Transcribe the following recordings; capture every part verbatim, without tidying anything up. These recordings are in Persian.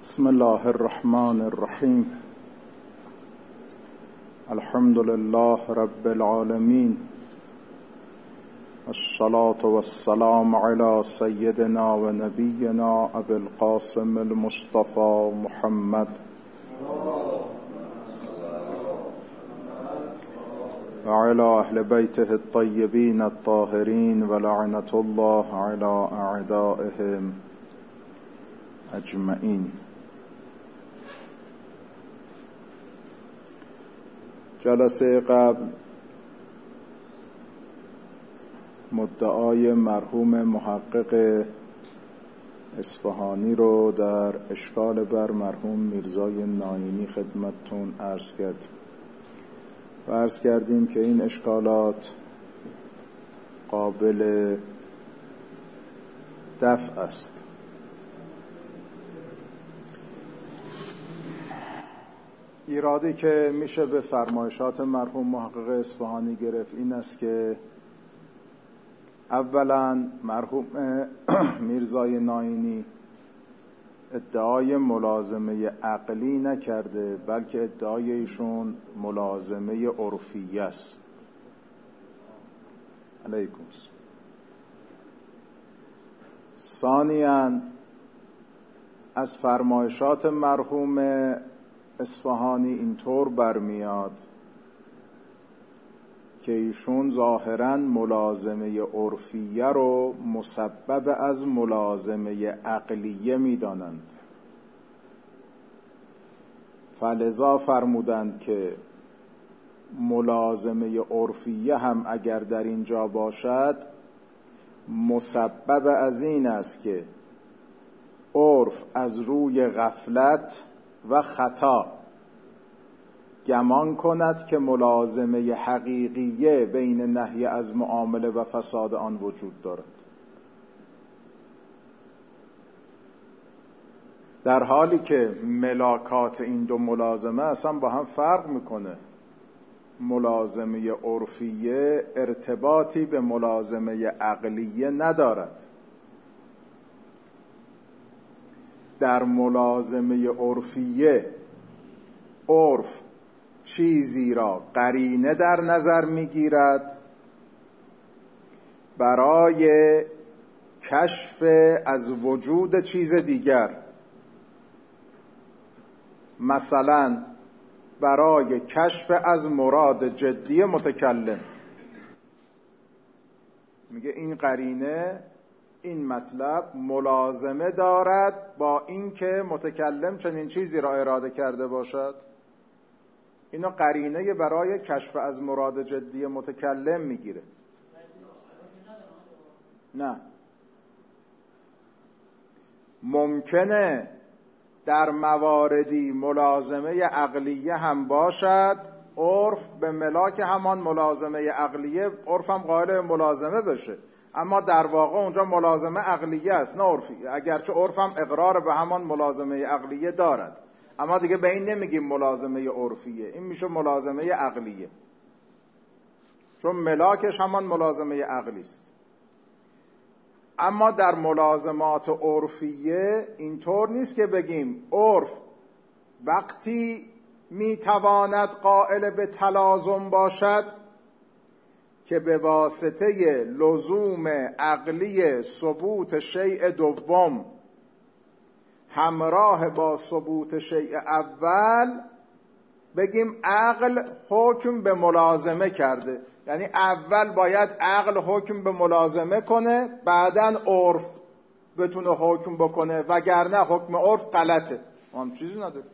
بسم الله الرحمن الرحیم. الحمد لله رب العالمین، الصلاة والسلام على سيدنا و نبینا ابی القاسم المصطفى محمد و على اهل بیته الطیبین الطاهرین و لعنة الله على اعدائهم اجمعین. جلسه قبل مدعای مرحوم محقق اصفهانی رو در اشکال بر مرحوم میرزای ناینی خدمتتون عرض کردیم و عرض کردیم که این اشکالات قابل دفع است. ایرادی که میشه به فرمایشات مرحوم محقق اصفهانی گرفت این است که اولا مرحوم میرزای ناینی ادعای ملازمه عقلی نکرده، بلکه ادعای ایشون ملازمه عرفیه است. علیکم. ثانیاً از فرمایشات مرحوم اصفهانی اینطور برمیاد که ایشون ظاهراً ملازمه عرفیه رو مسبب از ملازمه عقلیه میدانند، فلذا فرمودند که ملازمه عرفیه هم اگر در اینجا باشد مسبب از این است که عرف از روی غفلت و خطا گمان کند که ملازمه حقیقیه بین نهی از معامله و فساد آن وجود دارد، در حالی که ملاکات این دو ملازمه اصلا با هم فرق میکنه. ملازمه عرفیه ارتباطی به ملازمه عقلیه ندارد. در ملازمه عرفیه عرف چیزی را قرینه در نظر میگیرد برای کشف از وجود چیز دیگر، مثلا برای کشف از مراد جدی متکلم. میگه این قرینه این مطلب ملازمه دارد با اینکه متکلم چنین چیزی را اراده کرده باشد. اینو قرینه برای کشف از مراد جدی متکلم میگیره. نه، ممکنه در مواردی ملازمه عقلیه هم باشد، عرف به ملاک همان ملازمه عقلیه عرف هم قائل ملازمه بشه، اما در واقع اونجا ملازمه عقلیه است نه عرفی، اگرچه عرف هم اقرار به همان ملازمه عقلیه دارد، اما دیگه به این نمیگیم ملازمه عرفیه، این میشه ملازمه عقلیه، چون ملاکش همان ملازمه عقلی است. اما در ملازمات عرفیه اینطور نیست که بگیم عرف وقتی میتواند قائل به تلازم باشد که به واسطه لزوم عقلی ثبوت شیء دوم همراه با ثبوت شیء اول بگیم عقل حکم به ملازمه کرده، یعنی اول باید عقل حکم به ملازمه کنه بعدن عرف بتونه حکم بکنه، وگرنه حکم عرف غلطه. هم چیزی نداره.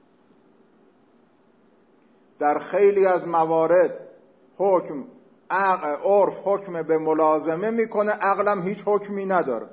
در خیلی از موارد حکم عرف حکم به ملازمه میکنه، عقلم هیچ حکمی نداره.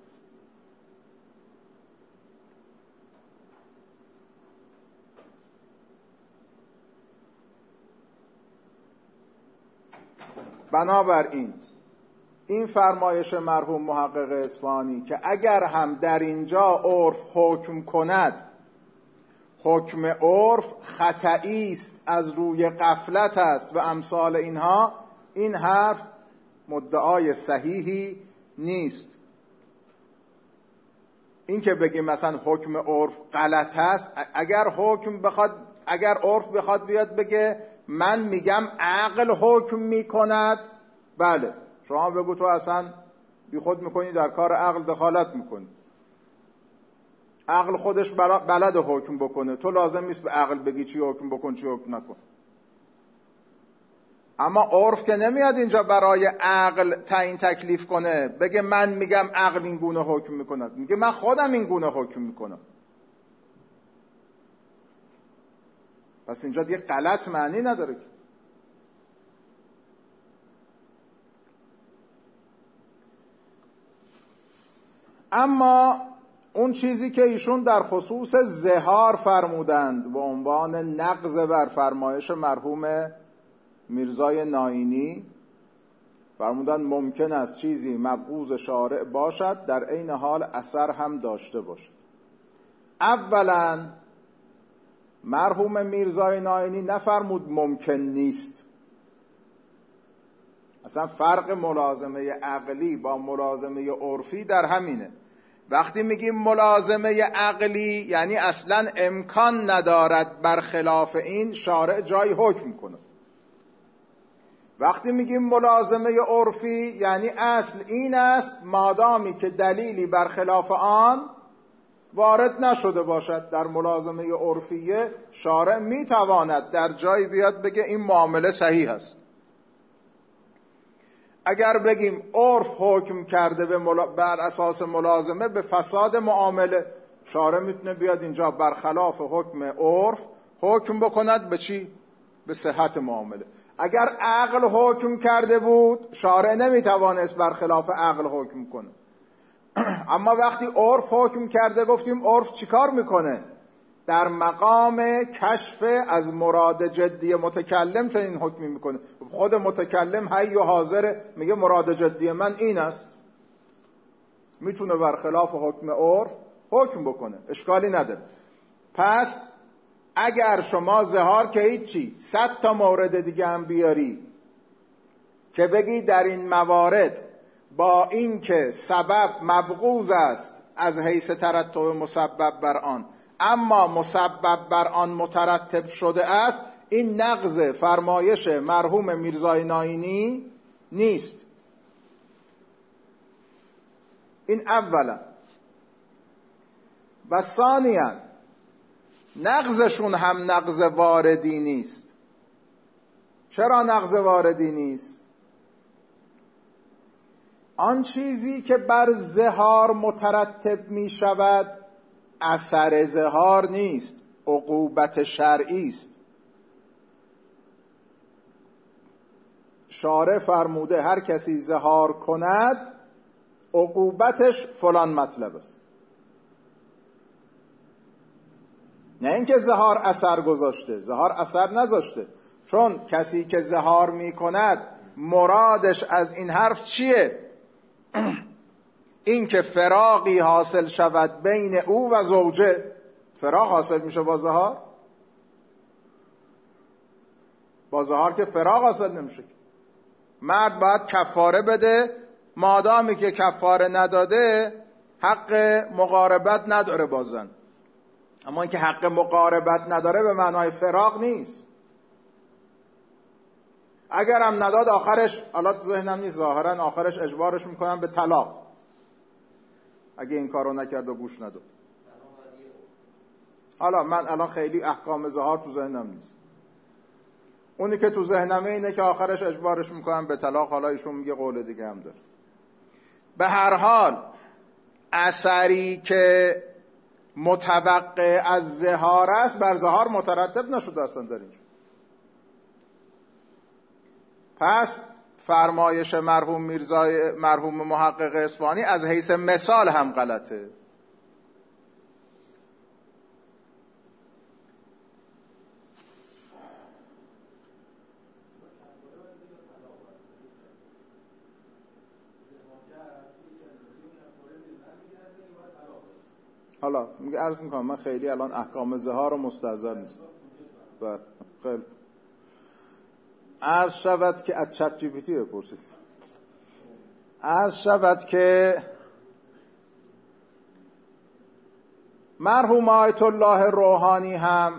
بنابراین این فرمایش مرحوم محقق اصفهانی که اگر هم در اینجا عرف حکم کند، حکم عرف خطئی است، از روی غفلت است و امثال اینها، این حرف مدعای صحیحی نیست. این که بگیم مثلا حکم عرف غلط است، اگر حکم بخواد اگر عرف بخواد بیاد بگه من میگم عقل حکم میکند، بله شما بگو تو اصلا بی خود میکنی در کار عقل دخالت میکنی، عقل خودش بلد حکم بکنه، تو لازم نیست به عقل بگی چی حکم بکن چی حکم نکن. اما عرف که نمیاد اینجا برای عقل تعیین تکلیف کنه بگه من میگم عقل این گونه حکم میکند، میگه من خودم این گونه حکم میکنم. پس اینجا دیگه غلط معنی نداره که. اما اون چیزی که ایشون در خصوص ظهار فرمودند به عنوان نقض بر فرمایش مرحوم میرزای ناینی، فرمودند ممکن است چیزی مبغوض شارع باشد در عین حال اثر هم داشته باشد. اولا مرحوم میرزای ناینی نفرمود ممکن نیست. اصلا فرق ملازمه عقلی با ملازمه عرفی در همینه. وقتی میگیم ملازمه عقلی یعنی اصلا امکان ندارد برخلاف این شارع جای حکم کنه. وقتی میگیم ملازمه عرفی یعنی اصل این است مادامی که دلیلی برخلاف آن وارد نشده باشد، در ملازمه عرفیه شارع میتواند در جایی بیاد بگه این معامله صحیح است. اگر بگیم عرف حکم کرده به ملا... بر اساس ملازمه به فساد معامله، شارع میتونه بیاد اینجا برخلاف حکم عرف حکم بکند به چی؟ به صحت معامله. اگر عقل حکم کرده بود شارع نمیتوانست برخلاف عقل حکم کنه. اما وقتی عرف حکم کرده گفتیم عرف چیکار میکنه؟ در مقام کشف از مراد جدی متکلم چنین حکمی میکنه. خود متکلم حی و حاضر میگه مراد جدی من این است، میتونه برخلاف حکم عرف حکم بکنه، اشکالی نداره. پس اگر شما ظهار که هیچی صد تا مورد دیگه هم بیاری که بگی در این موارد با این که سبب مبغوض است از حیث ترتب مسبب بر آن، اما مسبب بر آن مترتب شده است، این نقض فرمایش مرحوم میرزای ناینی نیست. این اولا. و ثانیا نقضشون هم نقض واردی نیست. چرا نقض واردی نیست؟ آن چیزی که بر ظهار مترتب می شود اثر ظهار نیست، عقوبت شرعی است. شارع فرموده هر کسی ظهار کند عقوبتش فلان مطلب است. نه اینکه ظهار اثر گذاشته، ظهار اثر نذاشته. چون کسی که ظهار می کند مرادش از این حرف چیه؟ این که فراقی حاصل شود بین او و زوجه. فراق حاصل میشه با ظهار؟ با ظهار که فراق حاصل نمیشه. مرد باید کفاره بده، مادامی که کفاره نداده حق مقاربت نداره با زن. اما اینکه حق مقاربت نداره به معنای فراق نیست. اگرم نداد آخرش، الان تو ذهنم نیست ظاهرا، آخرش اجبارش میکنن به طلاق اگه این کارو نکرد و گوش نداد. حالا من الان خیلی احکام ظهار تو ذهنم نیست. اونی که تو ذهنمه اینه که آخرش اجبارش میکنن به طلاق. حالا ایشون میگه قول دیگه هم داره. به هر حال اثری که متوقع از ظهار است بر ظهار مترتب نشده اصلا در اینجا. پس فرمایش مرحوم میرزای مرحوم محقق اصفهانی از حیث مثال هم غلطه. حالا میگه عرض میکنم من خیلی الان احکام ظهار و مستحضر نیستم. و خیلی عرض شود که از چت جی پی تی بپرسید. عرض شود که مرحوم آیت الله روحانی هم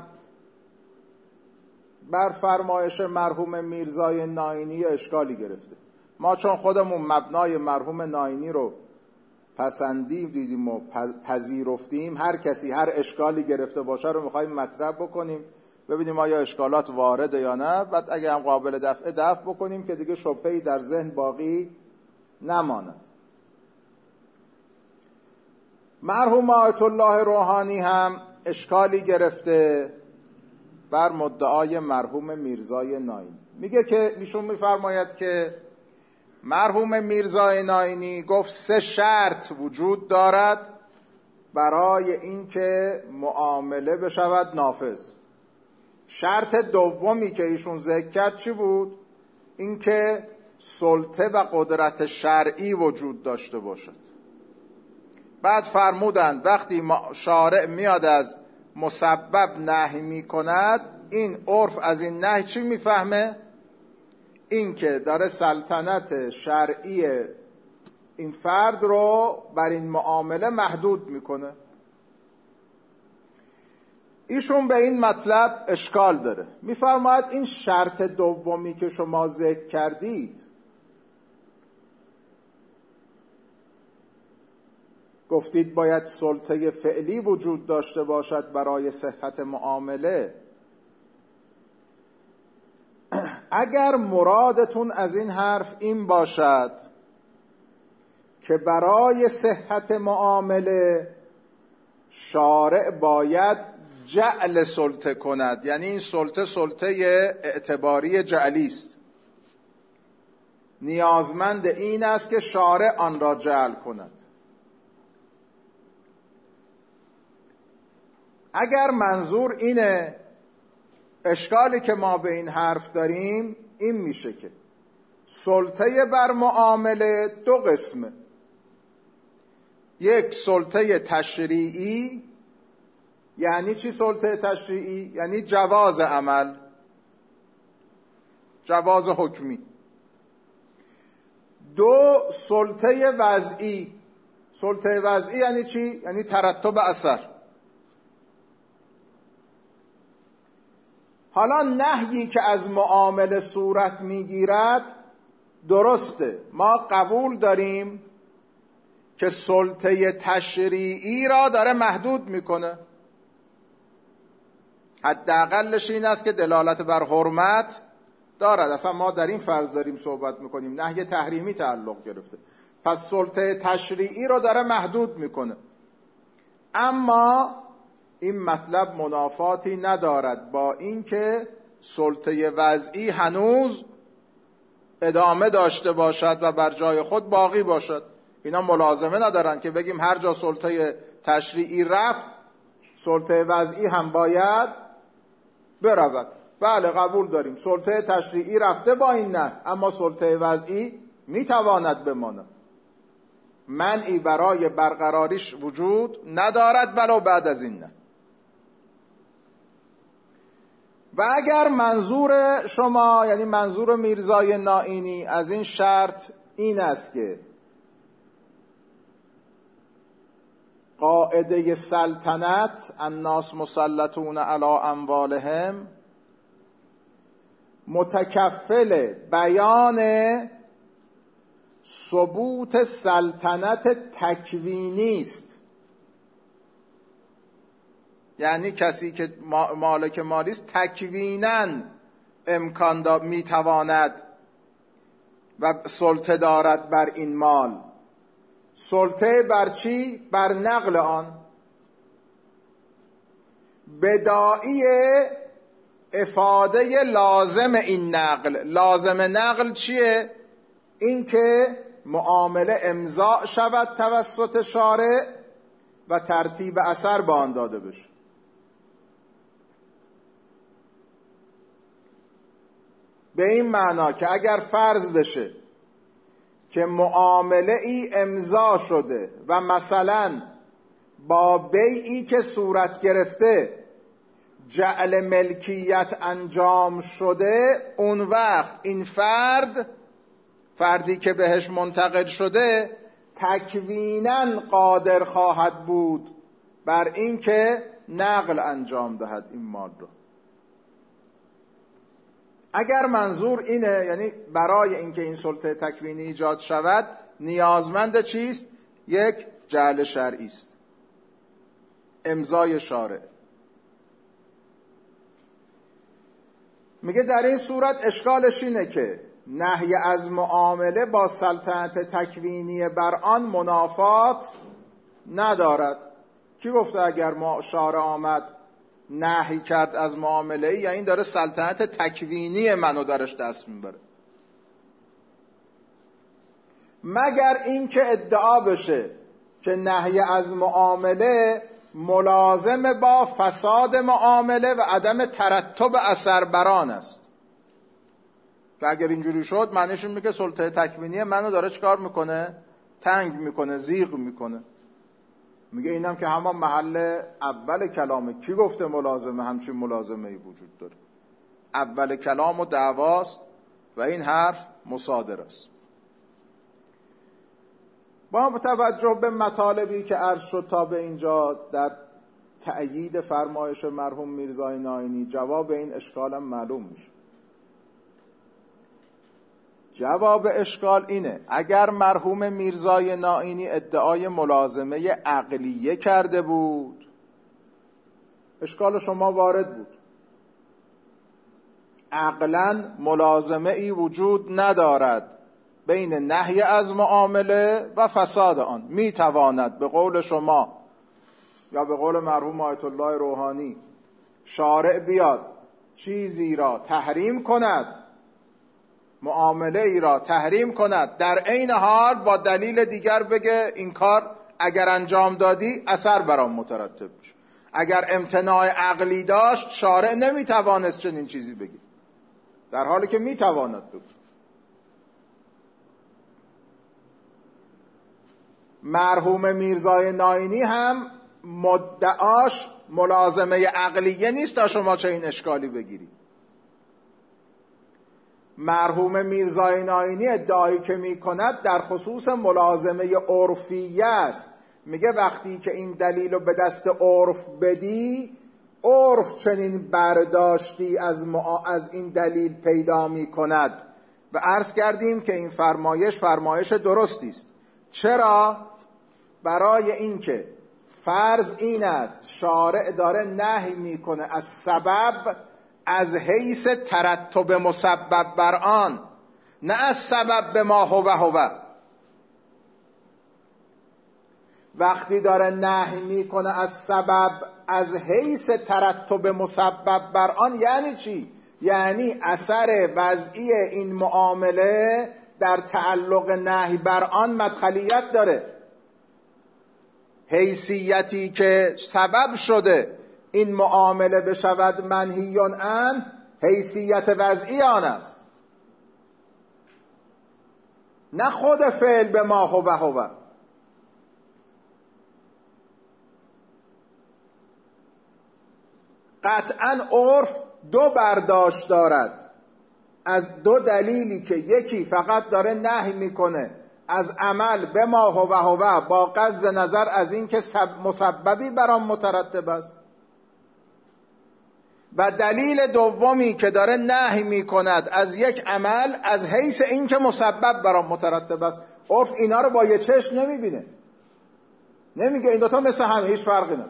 بر فرمایش مرحوم میرزای ناینی اشکالی گرفته. ما چون خودمون مبنای مرحوم ناینی رو پسندیم دیدیم و پذیرفتیم، هر کسی هر اشکالی گرفته باشه رو میخوایم مطرح بکنیم ببینیم آیا اشکالات وارده یا نه، بعد اگه هم قابل دفعه دفع بکنیم که دیگه شبهه‌ای در ذهن باقی نماند. مرحوم آیت الله روحانی هم اشکالی گرفته بر مدعای مرحوم میرزای ناینی. میگه که ایشون میفرماید که مرحوم میرزای ناینی گفت سه شرط وجود دارد برای اینکه معامله بشود نافذ. شرط دومی که ایشون ذکر کرد چی بود؟ اینکه سلطه و قدرت شرعی وجود داشته باشد. بعد فرمودند وقتی شارع میاد از مسبب نهی میکند، این عرف از این نهی چی میفهمه؟ این که داره سلطنت شرعی این فرد رو بر این معامله محدود میکنه. ایشون به این مطلب اشکال داره. میفرماید این شرط دومی که شما ذکر کردید، گفتید باید سلطه فعلی وجود داشته باشد برای صحت معامله. اگر مرادتون از این حرف این باشد که برای صحت معامله شارع باید جعل سلطه کند، یعنی این سلطه سلطه اعتباری جعلی است، نیازمند این است که شارع آن را جعل کند. اگر منظور اینه، اشکالی که ما به این حرف داریم این میشه که سلطه بر معامله دو قسمه. یک سلطه تشریعی. یعنی چی سلطه تشریعی؟ یعنی جواز عمل، جواز حکمی. دو سلطه وضعی. سلطه وضعی یعنی چی؟ یعنی ترتب اثر. حالا نهیی که از معامله صورت میگیرد درسته، ما قبول داریم که سلطه تشریعی را داره محدود میکنه. حداقلش این است که دلالت بر حرمت دارد. اصلا ما در این فرض داریم صحبت میکنیم، نهی تحریمی تعلق گرفته، پس سلطه تشریعی را داره محدود میکنه. اما این مطلب منافاتی ندارد با اینکه سلطه وضعی هنوز ادامه داشته باشد و بر جای خود باقی باشد. اینا ملازمه ندارن که بگیم هر جا سلطه تشریعی رفت سلطه وضعی هم باید برود. بله قبول داریم سلطه تشریعی رفته با این نه، اما سلطه وضعی میتواند بماند. منعی برای برقراریش وجود ندارد ولو بعد از این نه. و اگر منظور شما یعنی منظور میرزای ناینی از این شرط این است که قاعده سلطنت الناس مسلطون علی اموالهم متکفل بیان ثبوت سلطنت تکوینی است، یعنی کسی که مالک مالی است تکویناً امکان دا میتواند و سلطه دارد بر این مال. سلطه بر چی؟ بر نقل آن. بداعی افاده لازم این نقل. لازم نقل چیه؟ این که معامله امضاء شود توسط شارع و ترتیب اثر به آن داده بشه. به این معنا که اگر فرض بشه که معامله ای امضا شده و مثلا با بیعی که صورت گرفته جعل ملکیت انجام شده، اون وقت این فرد فردی که بهش منتقل شده تکویناً قادر خواهد بود بر این که نقل انجام دهد این مال رو. اگر منظور اینه، یعنی برای اینکه این سلطه تکوینی ایجاد شود نیازمند چیست؟ یک جعل شرعی است، امضای شارع. میگه در این صورت اشکالش اینه که نهی از معامله با سلطنت تکوینی بر آن منافات ندارد. کی گفته اگر ما شارع آمد نهی کرد از معامله ای، یعنی داره سلطنت تکوینی منو درش دست میبره؟ مگر این که ادعا بشه که نهی از معامله ملازم با فساد معامله و عدم ترتب اثر بران است. که اگر اینجوری شد معنیش این میگه سلطه تکوینی منو داره چیکار میکنه؟ تنگ میکنه، زیغ میکنه. میگه اینم که همان محل اول کلامه. کی گفته ملازمه همچین ملازمه ای وجود داره؟ اول کلام و دعواست و این حرف مصادر است. با توجه به مطالبی که عرض شد تا به اینجا در تأیید فرمایش مرحوم میرزای نائینی، جواب این اشکالم معلوم میشه. جواب اشکال اینه اگر مرحوم میرزای نائینی ادعای ملازمه عقلیه کرده بود، اشکال شما وارد بود. عقلاً ملازمه ای وجود ندارد بین نهی از معامله و فساد آن. میتواند به قول شما یا به قول مرحوم آیت الله روحانی شارع بیاد چیزی را تحریم کند، معامله ای را تحریم کند، در عین حال با دلیل دیگر بگه این کار اگر انجام دادی اثر برام مترتب میشه. اگر امتناع عقلی داشت شارع نمیتوانست چنین چیزی بگه، در حالی که میتواند بگه. مرحوم میرزای نائینی هم مدعاش ملازمه عقلیه نیست تا شما چه این اشکالی بگیرید. مرحوم میرزای نائینی ادعایی که می کند در خصوص ملازمه عرفیه است. میگه وقتی که این دلیل رو به دست عرف بدی، عرف چنین برداشتی از, مع... از این دلیل پیدا می کند. و عرض کردیم که این فرمایش فرمایش درستی است. چرا؟ برای اینکه فرض این است شارع داره نهی میکنه از سبب از حیث ترتب مسبب بر آن، نه از سبب به ما هو هو. وقتی داره نهی میکنه از سبب از حیث ترتب مسبب بر آن یعنی چی؟ یعنی اثر وضعی این معامله در تعلق نهی بر آن مدخلیت داره. حیثیتی که سبب شده این معامله بشود منهیون عن، حیثیت وضعی آن است، نه خود فعل به ما هو هو. قطعاً عرف دو برداشت دارد از دو دلیلی که یکی فقط داره نهی میکنه از عمل به ما هو هو با غض نظر از این که مسببی برام مترتب است، و دلیل دومی که داره نهی میکند از یک عمل از حیث این که مسبب برام مترتب است. عرف اینا رو با یه چشم نمیبینه، نمیگه این دوتا مثل هم، هیچ فرقی نداره.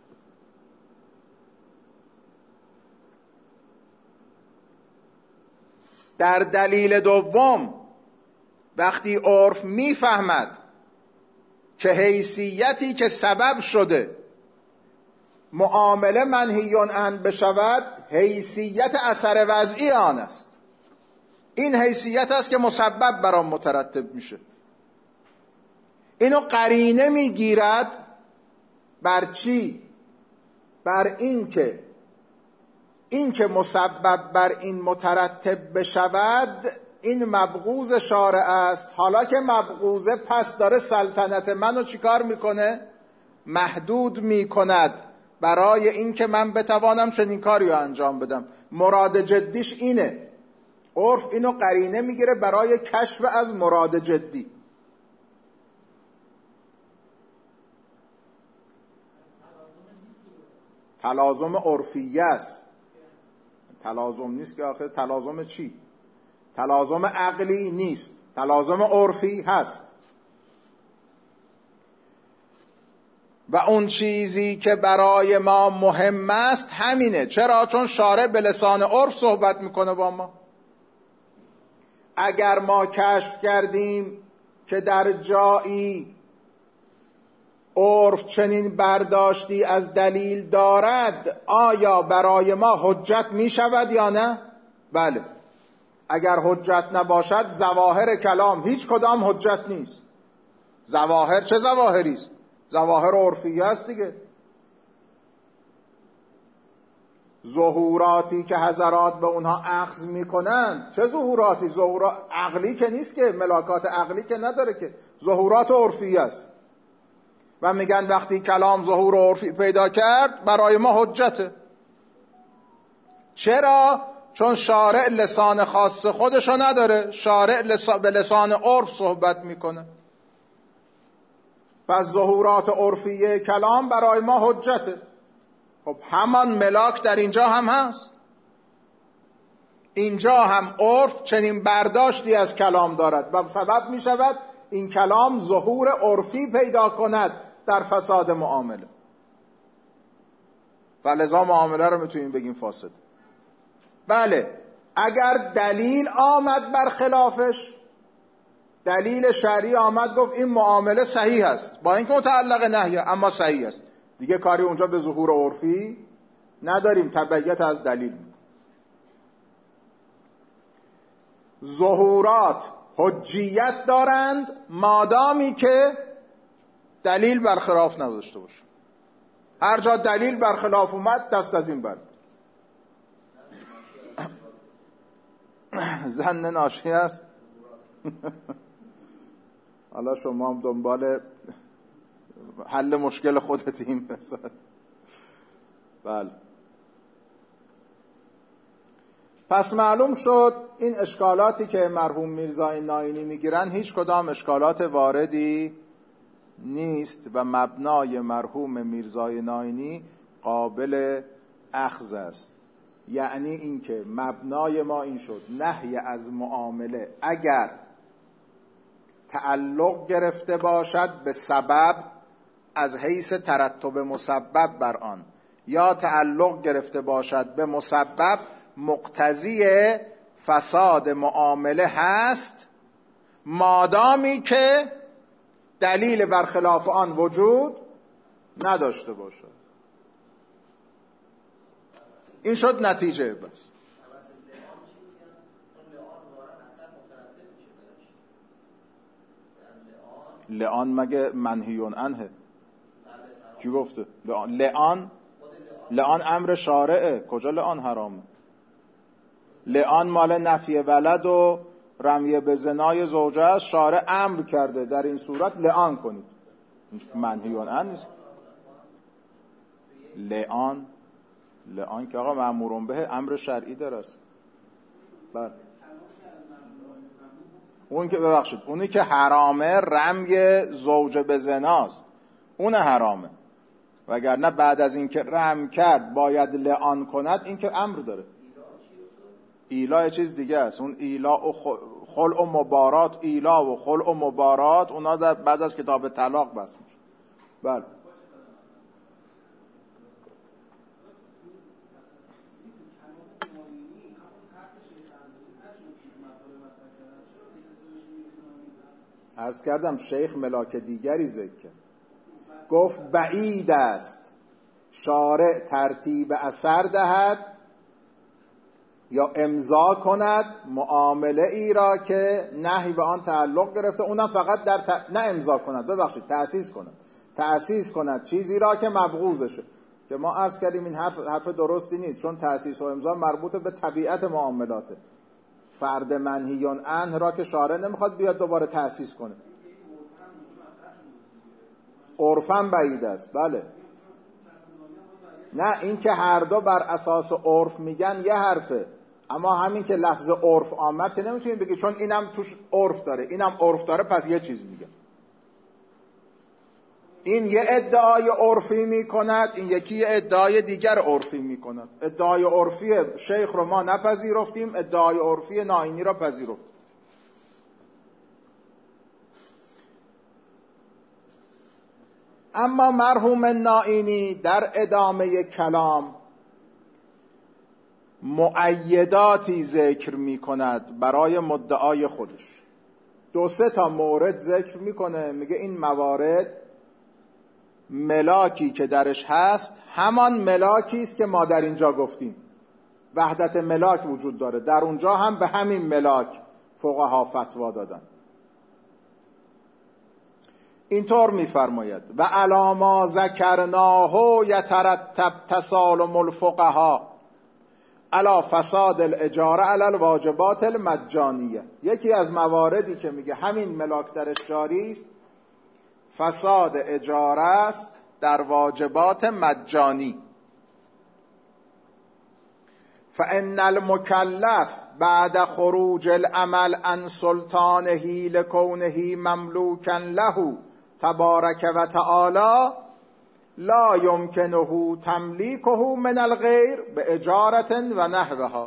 در دلیل دوم وقتی عرف میفهمد که حیثیتی که سبب شده معامله منهیون عن بشود، حیثیت اثر وضعی آن است. این حیثیت است که مسبب برام مترتب میشه. اینو قرینه میگیرد بر چی؟ بر این که این که مسبب بر این مترتب بشود این مبغوض شارع است. حالا که مبغوضه پس داره سلطنت منو چیکار میکنه؟ محدود میکند برای این که من بتوانم چنین کاری رو انجام بدم. مراد جدیش اینه. عرف اینو قرینه میگیره برای کشف از مراد جدی. تلازم عرفیه است. تلازم نیست که آخه تلازم چی؟ تلازم عقلی نیست، تلازم عرفی هست. و اون چیزی که برای ما مهم است همینه. چرا؟ چون شارع به لسان عرف صحبت میکنه با ما. اگر ما کشف کردیم که در جایی عرف چنین برداشتی از دلیل دارد، آیا برای ما حجت می شود یا نه؟ بله. اگر حجت نباشد ظواهر کلام هیچ کدام حجت نیست. ظواهر چه ظواهری است؟ ظواهر عرفیه است دیگه. ظهوراتی که حضرات به اونها اخذ میکنن چه ظهوراتی؟ ظهورات عقلی که نیست که، ملاکات عقلی که نداره که، ظهورات عرفی است. و میگن وقتی کلام ظهور عرفی پیدا کرد برای ما حجته. چرا؟ چون شارع لسان خاص خودشو نداره، شارع لسان به لسان عرف صحبت میکنه. پس ظهورات عرفی کلام برای ما حجته. خب همان ملاک در اینجا هم هست. اینجا هم عرف چنین برداشتی از کلام دارد و سبب می شود این کلام ظهور عرفی پیدا کند در فساد معامله. و لذا معامله رو میتونیم بگیم فاسد. بله، اگر دلیل آمد بر خلافش، دلیل شرعی آمد گفت این معامله صحیح است، با اینکه متعلق نهیه اما صحیح است، دیگه کاری اونجا به ظهور عرفی نداریم، تبعیت از دلیل. ظهورات حجیت دارند مادامی که دلیل برخلاف نداشته باشه. هر جا دلیل برخلاف اومد دست از این بر. ظن ناشی است. حالا شما هم دنبال حل مشکل خودتیم بسید. بله. پس معلوم شد این اشکالاتی که مرحوم میرزای ناینی میگیرن هیچ کدام اشکالات واردی نیست و مبنای مرحوم میرزای ناینی قابل اخذ است. یعنی اینکه مبنای ما این شد نهی از معامله اگر تعلق گرفته باشد به سبب از حیث ترتب مسبب بر آن، یا تعلق گرفته باشد به مسبب مقتضی فساد معامله هست، مادامی که دلیل برخلاف آن وجود نداشته باشد. این شد نتیجه. بس لعان مگه منهیون عنه؟ کی گفته؟ لعان لعان لعان امر شارعه. کجا لعان حرامه؟ لعان مال نفی ولد و رمیه به زنای زوجه است. شارع امر کرده در این صورت لعان کنید. منهیون عنه نیست. لعان لعان که آقا مأمورون به امر شرعی درست. بله. اون که ببخشید اونی که حرامه رمی زوجه به زناست، اون حرامه، وگرنه بعد از این که رم کرد باید لعان کند، این که امر داره. ایلا چیز دیگه است. اون ایلا و خلع و مبارات، ایلا و خلع و مبارات اونا در بعد از کتاب طلاق بس میشه. بله. عرض کردم شیخ ملاک دیگری ذکر کرد، گفت بعید است شارع ترتیب اثر دهد یا امضا کند معامله ای را که نهی به آن تعلق گرفته، اونم فقط در ت... نه امضا کند، ببخشید تأسیس کند تأسیس کند چیزی را که مبغوضشه. که ما عرض کردیم این حرف حرف درستی نیست، چون تأسیس و امضا مربوط به طبیعت معاملاته. فرد منهیون عنه را که شارع نمیخواد بیاد دوباره تأسیس کنه. عرفاً بعید است. بله. نه این که هر دو بر اساس عرف میگن یه حرفه، اما همین که لفظ عرف آمد که نمیتونیم بگی چون اینم توش عرف داره اینم عرف داره پس یه چیز میگه. این یه ادعای عرفی می کند، این یکی یه ادعای دیگر عرفی می کند. ادعای عرفی شیخ رو ما نپذیرفتیم، ادعای عرفی نائینی را پذیرفتیم. اما مرحوم نائینی در ادامه کلام مؤیداتی ذکر می کند برای مدعای خودش. دو سه تا مورد ذکر میکنه، میگه این موارد ملاکی که درش هست همان ملاکی است که ما در اینجا گفتیم، وحدت ملاک وجود داره. در اونجا هم به همین ملاک فقها فتوا دادن. اینطور میفرماید و علاما ذکرناه یترتب تسالم الفقها علی فساد الاجاره علی الواجبات المجانیه. یکی از مواردی که میگه همین ملاک درش جاری است فساد اجاره است در واجبات مجانی. فان المکلف بعد خروج العمل عن سلطانه لکونه مملوکا له تبارک و تعالی لا یمکنه تملیکه من الغیر به اجارت و نحوها.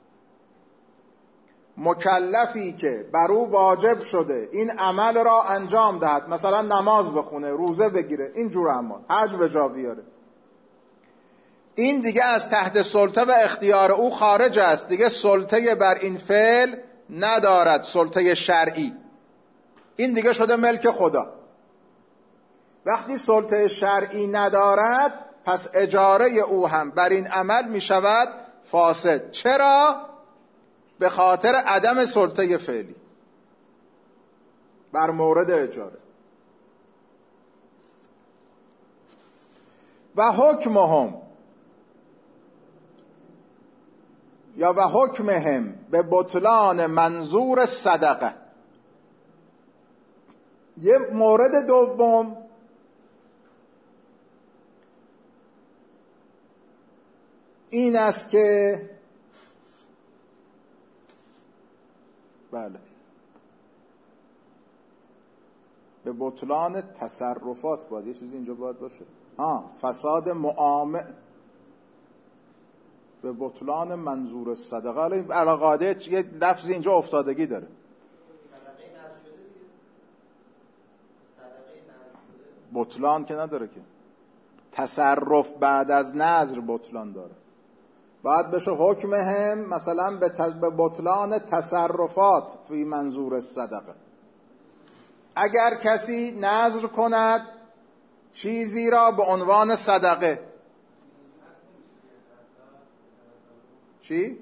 مکلفی که بر او واجب شده این عمل را انجام دهد، مثلا نماز بخونه، روزه بگیره، این جور اعمال، حج به جا بیاره، این دیگه از تحت سلطه و اختیار او خارج است، دیگه سلطه بر این فعل ندارد، سلطه شرعی. این دیگه شده ملک خدا. وقتی سلطه شرعی ندارد پس اجاره او هم بر این عمل می شود فاسد. چرا؟ به خاطر عدم سلطه فعلی بر مورد اجاره. و حکمهم یا و حکمهم به بطلان منظور صدقه. یه مورد دوم این است که بله به بطلان تصرفات باید یه چیزی اینجا باید باشه. ها فساد معامل به بطلان منظور صدقه. حالا علاقاده یه لفظی اینجا افتادگی داره. بطلان که نداره که، تصرف بعد از نذر بطلان داره. باید بشه حکم هم مثلا به بطلان تصرفات فی منظور صدقه. اگر کسی نذر کند چیزی را به عنوان صدقه، چی؟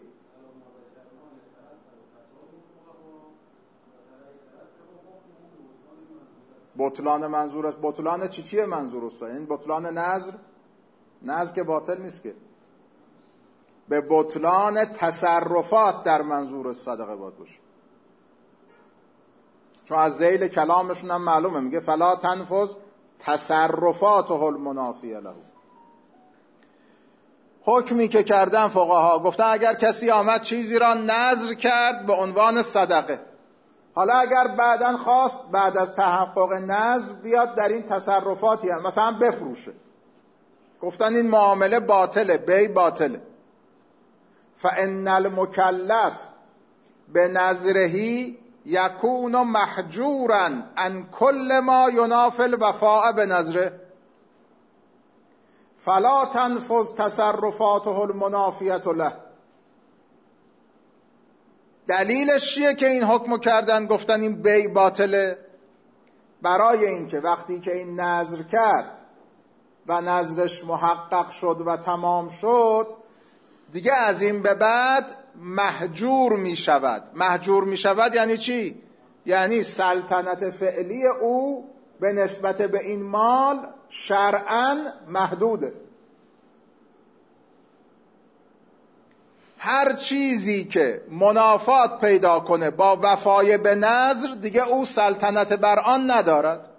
بطلان منظور است. بطلان چی چیه منظور است؟ این بطلان نذر، نذر که باطل نیست که، به بطلان تصرفات در منظور صدقه باید باشه. چون از ذیل کلامشون هم معلومه، میگه فلا تنفذ تصرفاته المنافیه له. حکمی که کردن فقها گفتن اگر کسی آمد چیزی را نذر کرد به عنوان صدقه، حالا اگر بعداً خواست بعد از تحقق نذر بیاد در این تصرفاتی هم مثلا بفروشه، گفتن این معامله باطله، بی باطله. فان المکلف بنذره یکون محجورا عن کل ما ینافی الوفاء بنذره فلا تنفذ تصرفاته المنافیه له. دلیلش چیه که این حکمو کردن گفتن این بی باطله؟ برای اینکه وقتی که این نذر کرد و نذرش محقق شد و تمام شد دیگه از این به بعد محجور می شود. محجور می شود یعنی چی؟ یعنی سلطنت فعلی او به نسبت به این مال شرعاً محدوده. هر چیزی که منافات پیدا کنه با وفای به نذر دیگه او سلطنت بر آن ندارد.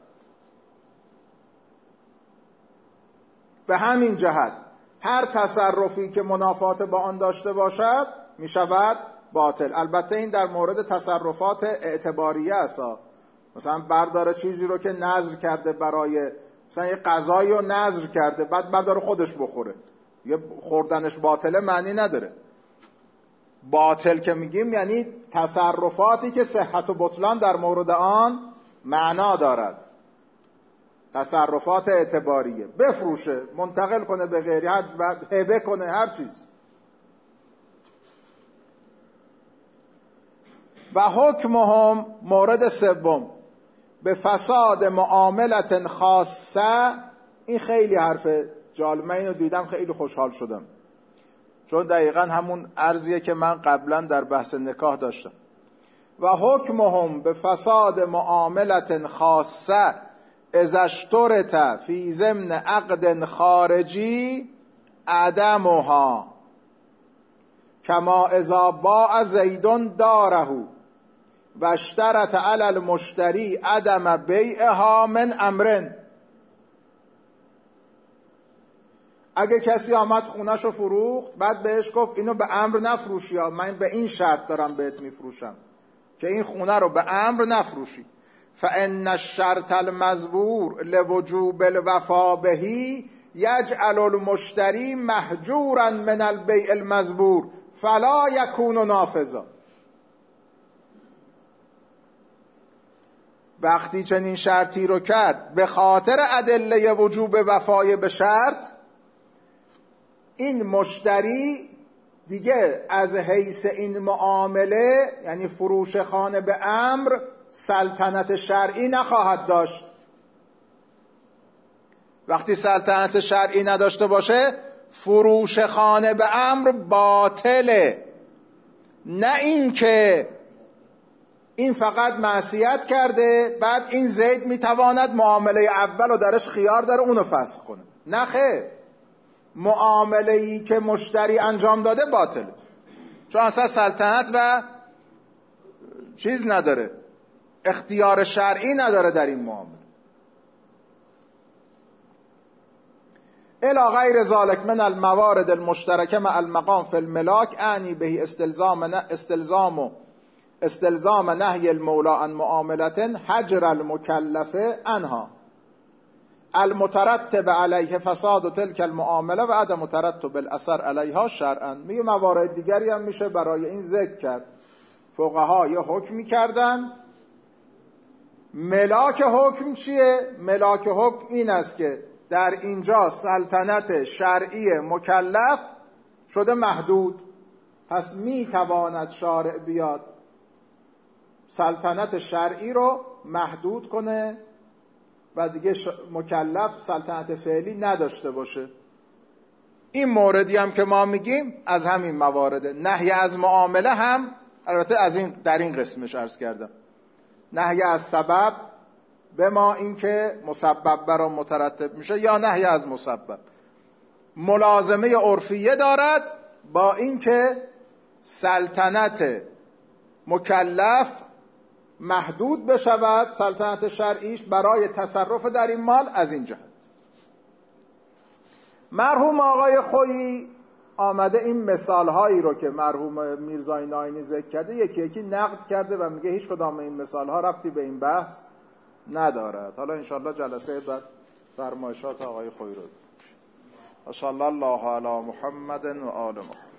به همین جهت هر تصرفی که منافات با آن داشته باشد می شود باطل. البته این در مورد تصرفات اعتباریه است. مثلا برداره چیزی رو که نذر کرده برای مثلا یه غذایی رو نذر کرده بعد بعد داره خودش بخوره، یه خوردنش باطله معنی نداره. باطل که میگیم یعنی تصرفاتی که صحت و بطلان در مورد آن معنا دارد، تصرفات اعتباریه، بفروشه، منتقل کنه به غیری، هبه کنه، هر چیز. و حکمهم، مورد سوم، به فساد معاملت خاصه. این خیلی حرف جالب، من اینو دیدم خیلی خوشحال شدم، چون دقیقا همون عرضیه که من قبلا در بحث نکاح داشتم. و حکمهم به فساد معاملت خاصه اذا اشترط فی ضمن عقد خارجی عدمها کما اذا باع زید داره و اشترط علی المشتری عدم بیعها من امرن. اگه کسی آمد خونه‌شو فروخت، بعد بهش گفت اینو به امر نفروشی، یا من به این شرط دارم بهت میفروشم که این خونه رو به امر نفروشی، فان الشرط المذکور لوجوب الوفا به یجعل المشتری محجورا من البیع المذکور فلا یکون نافذا. وقتی چنین شرطی رو کرد به خاطر ادله وجوب وفای به شرط، این مشتری دیگه از حیث این معامله، یعنی فروش خانه به امر، سلطنت شرعی نخواهد داشت. وقتی سلطنت شرعی نداشته باشه، فروش خانه به امر باطله. نه این که این فقط معصیت کرده، بعد این زید میتواند معامله اول و درش خیار داره اونو فسخ کنه. نه خیر، معامله‌ای که مشتری انجام داده باطله، چون اصلا سلطنت و چیز نداره، اختیار شرعی نداره در این معامله. الی غیر ذلک من الموارد المشترکه مع المقام فی الملاک اعنی به استلزام استلزام و استلزام نهی المولا عن معاملت حجر المکلف عنها المترتب علیه فساد تلک المعامله و عدم ترتب الاثر علیها شرعا. میگه موارد دیگری هم میشه برای این ذکر کرد. فقها یه حکمی کردن. ملاک حکم چیه؟ ملاک حکم این است که در اینجا سلطنت شرعی مکلف شده محدود، پس میتواند شارع بیاد سلطنت شرعی رو محدود کنه و دیگه مکلف سلطنت فعلی نداشته باشه. این موردی هم که ما میگیم از همین موارده. نهی از معامله هم البته از این در این قسمش عرض کردم، نهی از سبب به ما این که مسبب برا مترتب میشه، یا نهی از مسبب ملازمه عرفیه دارد با این که سلطنت مکلف محدود بشود، سلطنت شرعیش برای تصرف در این مال. از این جهت مرحوم آقای خویی آمده این مثال هایی رو که مرحوم میرزای ناینی ذکر کرده یکی یکی نقد کرده و میگه هیچ کدام این مثال ها ربطی به این بحث ندارد. حالا انشاءالله جلسه بعد فرمایشات آقای خویی رو. ان شاء الله الله علی محمد و آل محمد.